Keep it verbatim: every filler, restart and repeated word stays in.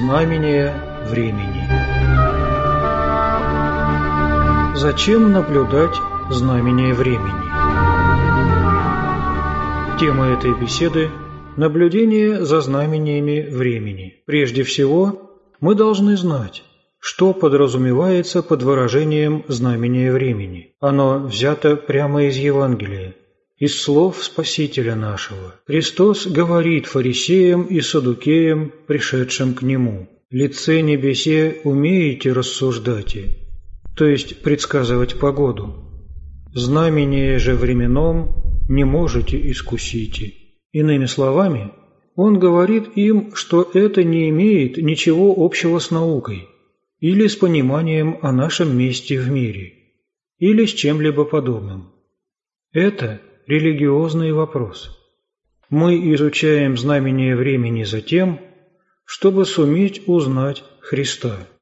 Знамение времени. Зачем наблюдать знамение времени? Тема этой беседы – наблюдение за знамениями времени. Прежде всего, мы должны знать, что подразумевается под выражением «знамение времени». Оно взято прямо из Евангелия, из слов Спасителя нашего. Христос говорит фарисеям и саддукеям, пришедшим к Нему: «Лице небесе умеете рассуждать, то есть предсказывать погоду. Знамение же временном не можете искусить». Иными словами, Он говорит им, что это не имеет ничего общего с наукой или с пониманием о нашем месте в мире, или с чем-либо подобным. Это религиозный вопрос. Мы изучаем знамение времени за тем, чтобы суметь узнать Христа.